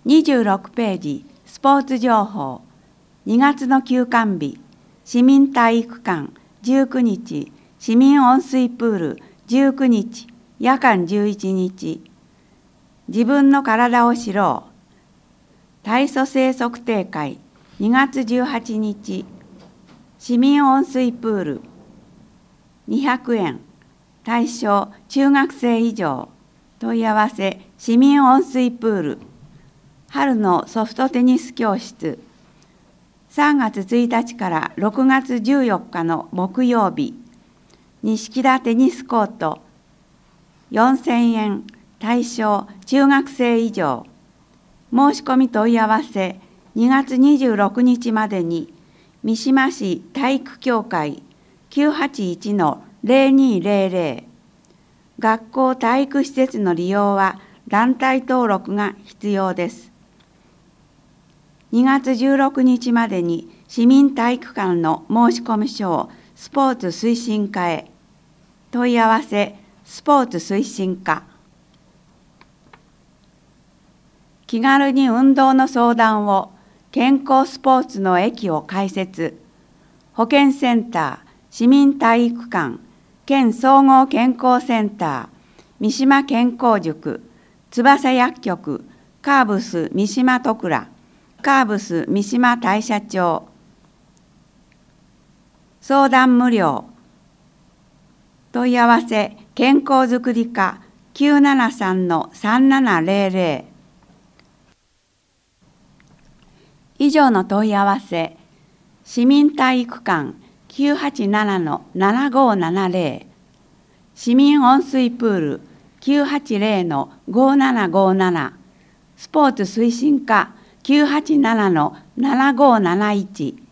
26ページスポーツ情報。2月の休館日、市民体育館19日、市民温水プール19日、夜間11日。自分の体を知ろう。体組成測定会2月18日、市民温水プール200円、対象中学生以上。問い合わせ市民温水プール。春のソフトテニス教室3月1日から6月14日の木曜日、錦田テニスコート4000円、対象中学生以上。申し込み問い合わせ2月26日までに三島市体育協会 981-0200。 学校体育施設の利用は団体登録が必要です。2月16日までに市民体育館の申し込み書をスポーツ推進課へ。問い合わせスポーツ推進課。気軽に運動の相談を健康スポーツの駅を開設。保健センター、市民体育館、県総合健康センター、三島健康塾、翼薬局、カーブス三島戸倉、カーブス三島大社町。相談無料。問い合わせ健康づくり課 973-3700。以上の問い合わせ、市民体育館 987-7570、市民温水プール 980-5757、スポーツ推進課 987-7571。